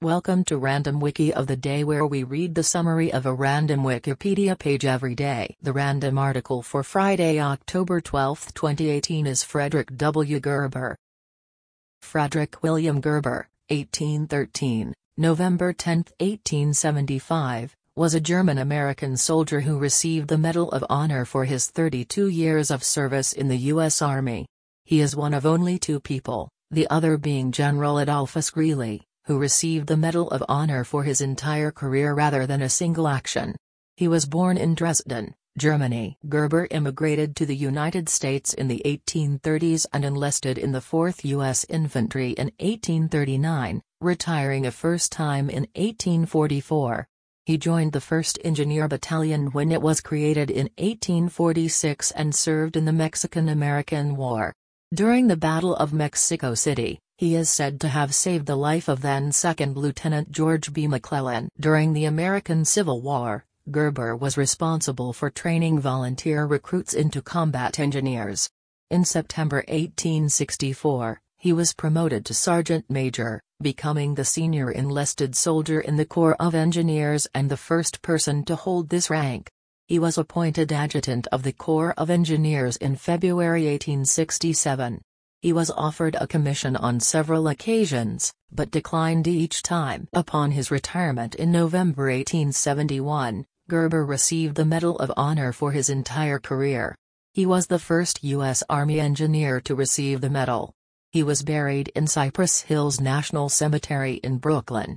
Welcome to Random Wiki of the Day, where we read the summary of a random Wikipedia page every day. The random article for Friday, October 12, 2018 is Frederick W. Gerber. Frederick William Gerber, 1813, November 10, 1875, was a German-American soldier who received the Medal of Honor for his 32 years of service in the U.S. Army. He is one of only two people, the other being General Adolphus Greely, who received the Medal of Honor for his entire career rather than a single action. He was born in Dresden, Germany. Gerber immigrated to the United States in the 1830s and enlisted in the 4th U.S. Infantry in 1839, retiring a first time in 1844. He joined the 1st Engineer Battalion when it was created in 1846 and served in the Mexican-American War. During the Battle of Mexico City, he is said to have saved the life of then 2nd Lieutenant George B. McClellan. During the American Civil War, Gerber was responsible for training volunteer recruits into combat engineers. In September 1864, he was promoted to sergeant major, becoming the senior enlisted soldier in the Corps of Engineers and the first person to hold this rank. He was appointed adjutant of the Corps of Engineers in February 1867. He was offered a commission on several occasions, but declined each time. Upon his retirement in November 1871, Gerber received the Medal of Honor for his entire career. He was the first U.S. Army engineer to receive the medal. He was buried in Cypress Hills National Cemetery in Brooklyn.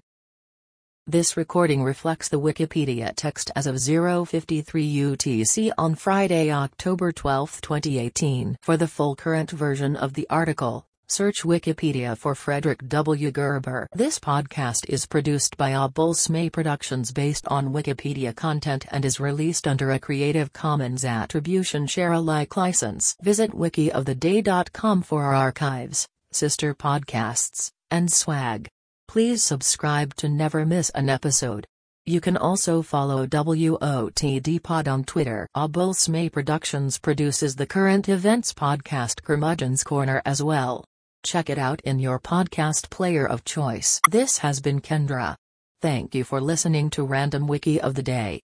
This recording reflects the Wikipedia text as of 0:53 UTC on Friday, October 12, 2018. For the full current version of the article, search Wikipedia for Frederick W. Gerber. This podcast is produced by Obulsme Productions based on Wikipedia content and is released under a Creative Commons Attribution Share Alike license. Visit wikioftheday.com for our archives, sister podcasts, and swag. Please subscribe to never miss an episode. You can also follow WOTD Pod on Twitter. Obulsme Productions produces the current events podcast Curmudgeon's Corner as well. Check it out in your podcast player of choice. This has been Kendra. Thank you for listening to Random Wiki of the Day.